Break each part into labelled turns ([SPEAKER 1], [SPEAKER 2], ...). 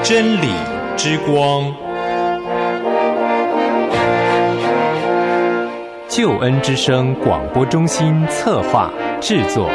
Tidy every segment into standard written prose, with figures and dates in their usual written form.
[SPEAKER 1] 真理之光，救恩之声广播中心策划制作。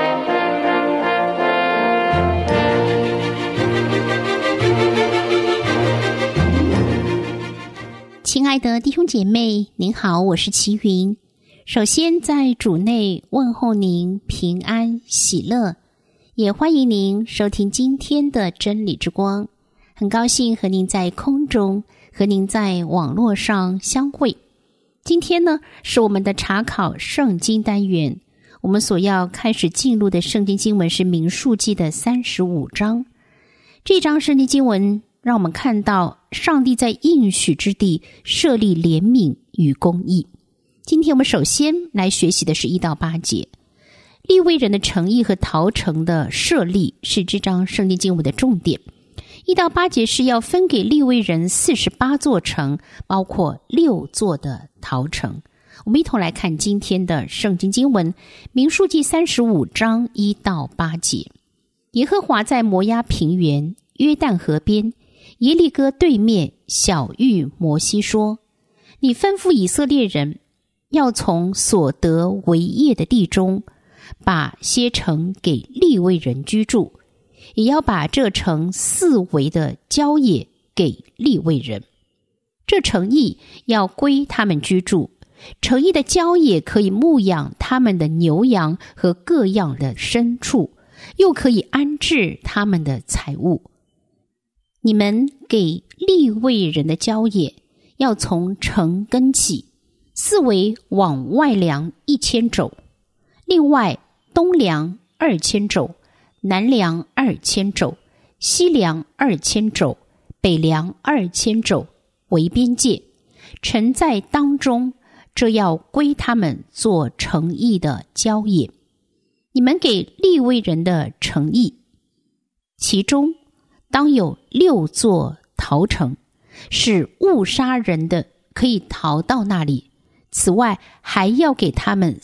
[SPEAKER 2] 亲爱的弟兄姐妹，您好，我是齐云。首先在主内问候您平安喜乐，也欢迎您收听今天的真理之光。很高兴和您在空中，和您在网络上相会。今天呢，是我们的查考圣经单元，我们所要开始进入的圣经经文是民数记的35章。这章圣经经文让我们看到上帝在应许之地设立怜悯与公义。今天我们首先来学习的是1到8节。利未人的城邑和逃城的设立是这章圣经经文的重点。1到8节是要分给利未人48座城，包括6座的逃城。我们一同来看今天的圣经经文，民数记35章1到8节。耶和华在摩押平原约旦河边耶利哥对面晓谕摩西说，你吩咐以色列人要从所得为业的地中把些城给利未人居住，也要把这城四围的郊野给利未人。这城邑要归他们居住，城邑的郊野可以牧养他们的牛羊和各样的牲畜，又可以安置他们的财物。你们给利未人的郊野要从城根起，四围往外量1000肘，另外东量2000肘，南量2000肘，西量2000肘，北量2000肘为边界，城在当中，这要归他们做城邑的郊野。你们给利未人的城邑，其中当有6座逃城，是误杀人的可以逃到那里。此外还要给他们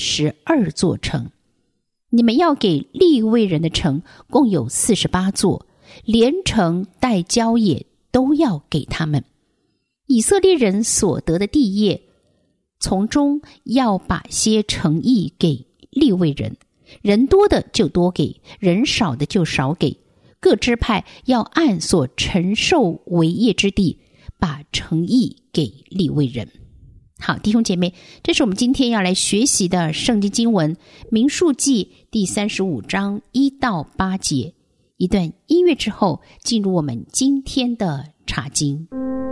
[SPEAKER 2] 42座城。你们要给利未人的城共有48座，连城带郊野都要给他们。以色列人所得的地业，从中要把些城邑给利未人，人多的就多给，人少的就少给。各支派要按所承受为业之地，把城邑给利未人。好，弟兄姐妹，这是我们今天要来学习的圣经经文，民数记第35章1到8节。一段音乐之后，进入我们今天的查经。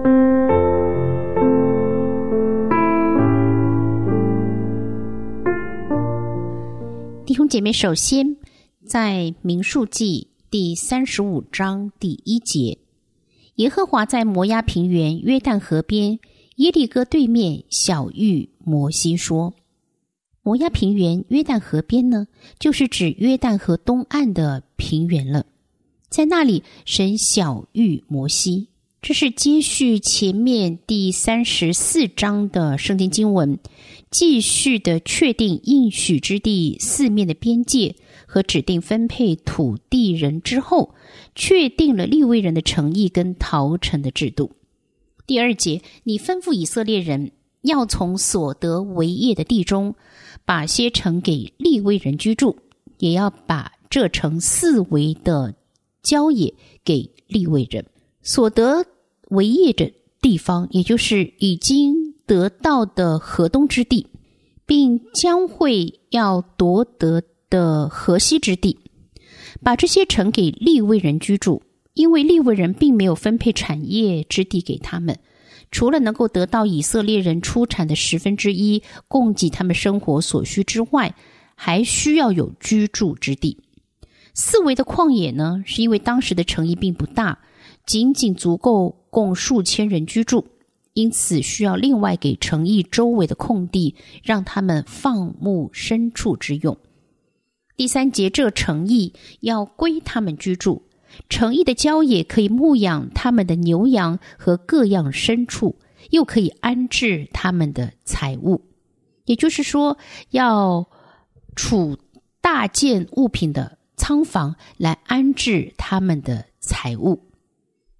[SPEAKER 2] 弟兄姐妹，首先在民数记第35章第1节，耶和华在摩押平原约旦河边耶利哥对面晓谕摩西说，摩押平原约旦河边呢，就是指约旦河东岸的平原了。在那里神晓谕摩西，这是接续前面第34章的圣经经文，继续的确定应许之地四面的边界和指定分配土地人之后，确定了利未人的城邑跟逃城的制度。第2节，你吩咐以色列人要从所得为业的地中把些城给利未人居住，也要把这城四围的郊野给利未人。所得为业的地方，也就是已经得到的河东之地，并将会要夺得的河西之地，把这些城给利未人居住。因为利未人并没有分配产业之地给他们，除了能够得到以色列人出产的1/10供给他们生活所需之外，还需要有居住之地。四围的旷野呢，是因为当时的城邑并不大，仅仅足够供数千人居住，因此需要另外给城邑周围的空地，让他们放牧牲畜之用。第3节，这城邑要归他们居住，城邑的郊野可以牧养他们的牛羊和各样牲畜，又可以安置他们的财物。也就是说，要储大件物品的仓房来安置他们的财物。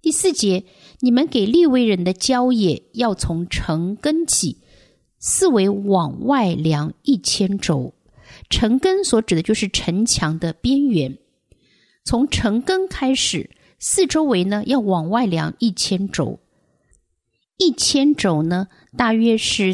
[SPEAKER 2] 第4节，你们给利未人的郊野要从城根起，四围往外量1000肘。城根所指的就是城墙的边缘，从城根开始，四周围呢要往外量1000肘。1000肘呢大约是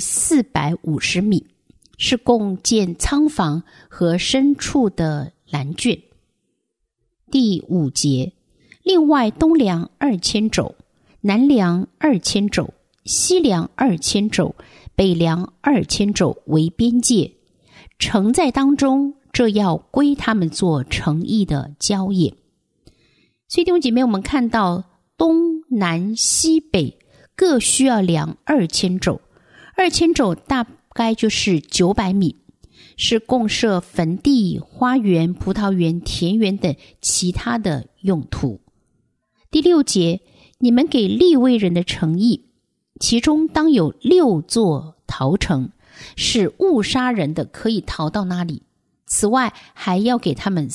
[SPEAKER 2] 450米，是共建仓房和牲畜的栏圈。第5节，另外东量2000肘，南量2000肘，西量2000肘，北量2000肘为边界，城在当中，这要归他们做城邑的郊野。所以弟兄姐妹，我们看到东南西北各需要量2000肘，2000肘大概就是900米，是供设坟地、花园、葡萄园、田园等其他的用途。第6节，你们给利未人的城邑，其中当有6座逃城，使误杀人的可以逃到那里。此外，还要给他们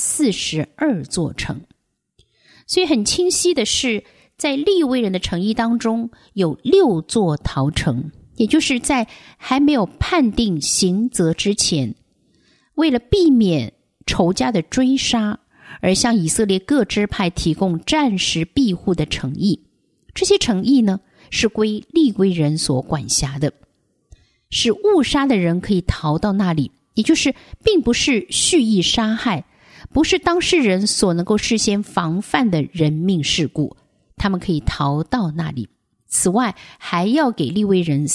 [SPEAKER 2] 42座城。所以很清晰的是，在利未人的城邑当中有6座逃城，也就是在还没有判定刑责之前，为了避免仇家的追杀，而向以色列各支派提供暂时庇护的城邑。这些城邑呢，是归利未人所管辖的，使误杀的人可以逃到那里，也就是并不是蓄意杀害，不是当事人所能够事先防范的人命事故，他们可以逃到那里。此外，还要给利未人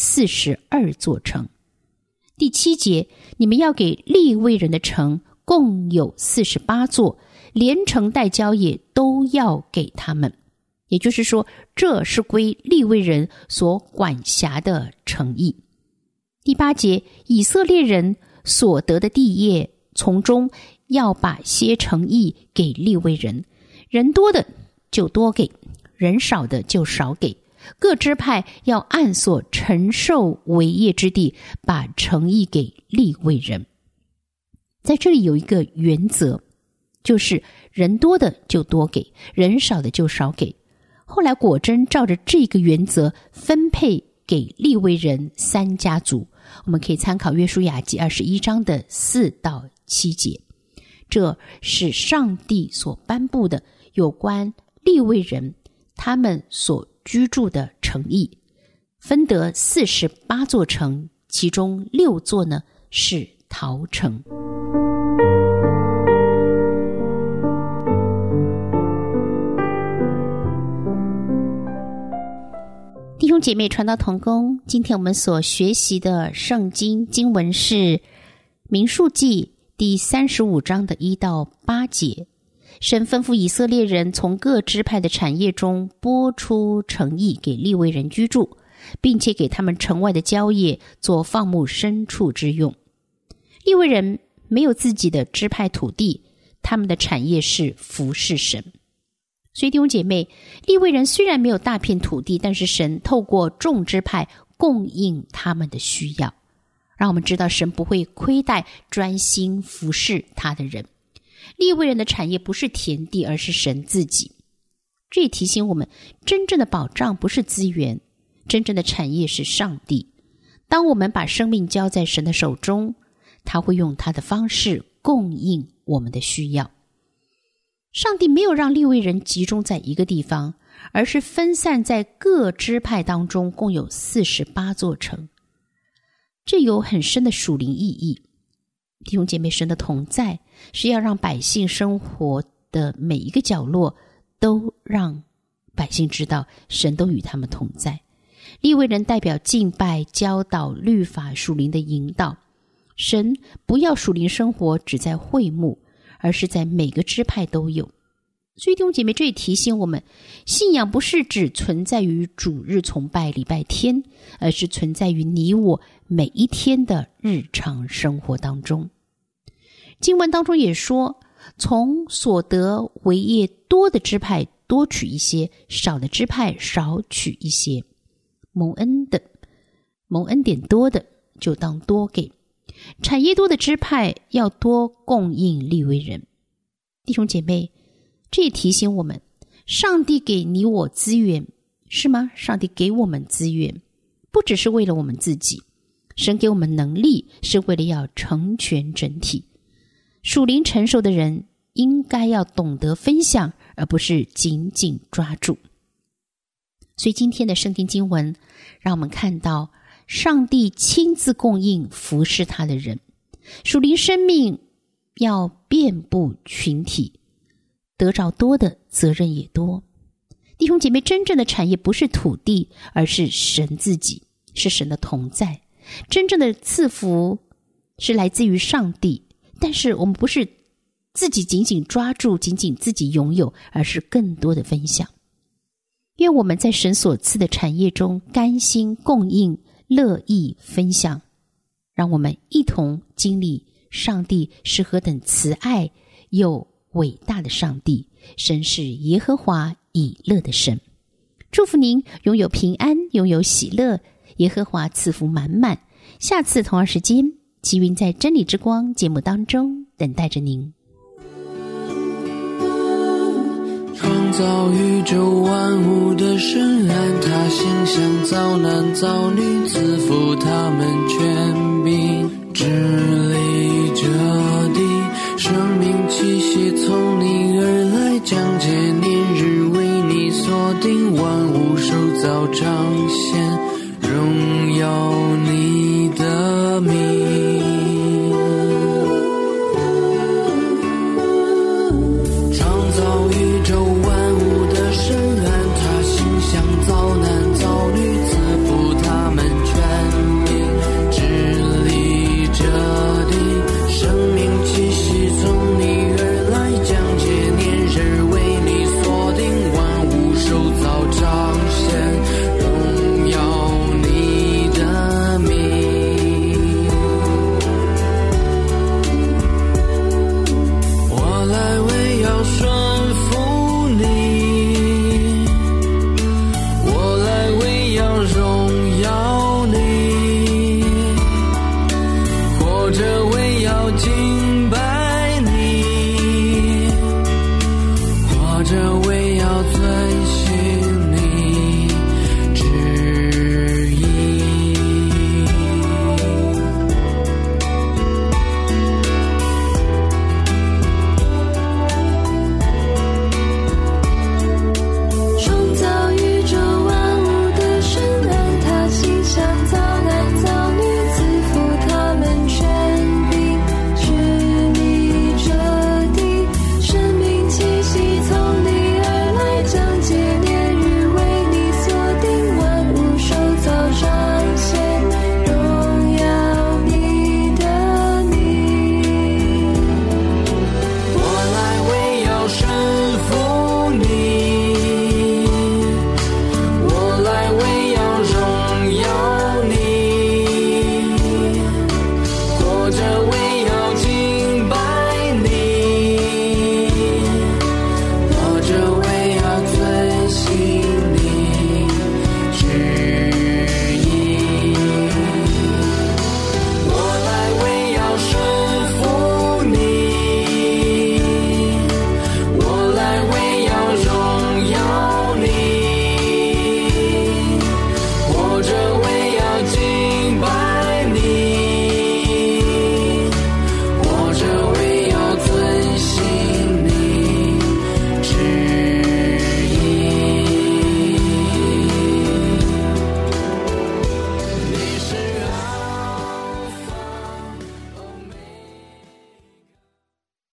[SPEAKER 2] 42座城。第7节，你们要给利未人的城共有48座，连城带郊野都要给他们。也就是说，这是归利未人所管辖的城邑。第8节，以色列人所得的地业，从中要把些城邑给利未人，人多的就多给，人少的就少给。各支派要按所承受为业之地，把城邑给利未人。在这里有一个原则，就是人多的就多给，人少的就少给。后来果真照着这个原则分配给利未人3家族，我们可以参考约书亚记21章的4到7节。这是上帝所颁布的有关利未人他们所居住的城邑，分得48座城，其中6座呢是逃城。弟兄姐妹，传道同工，今天我们所学习的圣经经文是民数记第35章的1到8节。神吩咐以色列人从各支派的产业中拨出城邑给利未人居住，并且给他们城外的郊野做放牧牲畜之用。利未人没有自己的支派土地，他们的产业是服侍神。所以弟兄姐妹，利未人虽然没有大片土地，但是神透过众支派供应他们的需要，让我们知道神不会亏待专心服侍他的人。利未人的产业不是田地，而是神自己。这也提醒我们，真正的保障不是资源，真正的产业是上帝。当我们把生命交在神的手中，他会用他的方式供应我们的需要。上帝没有让利未人集中在一个地方，而是分散在各支派当中，共有48座城。这有很深的属灵意义。弟兄姐妹，神的同在是要让百姓生活的每一个角落都让百姓知道神都与他们同在。利未人代表敬拜、教导、律法、属灵的引导。神不要属灵生活只在会幕，而是在每个支派都有。所以弟兄姐妹，这也提醒我们，信仰不是只存在于主日崇拜礼拜天，而是存在于你我每一天的日常生活当中。经文当中也说，从所得为业多的支派多取一些，少的支派少取一些。蒙恩典多的就当多给，产业多的支派要多供应利未人。弟兄姐妹，这也提醒我们， 上帝给你我资源，是吗？上帝给我们资源，不只是为了我们自己，神给我们能力，是为了要成全整体。属灵成熟的人应该要懂得分享，而不是紧紧抓住。所以今天的圣经经文让我们看到上帝亲自供应服侍他的人，属灵生命要遍布群体，得着多的责任也多。弟兄姐妹，真正的产业不是土地，而是神自己，是神的同在。真正的赐福是来自于上帝，但是我们不是自己紧紧抓住，仅仅自己拥有，而是更多的分享。愿我们在神所赐的产业中甘心供应，乐意分享，让我们一同经历上帝是何等慈爱又伟大的上帝。神是耶和华以勒的神。祝福您拥有平安，拥有喜乐，耶和华赐福满满。下次同样时间，齐云在真理之光节目当中等待着您。
[SPEAKER 3] 创造宇宙万物的神，按他形象造男造女，赐福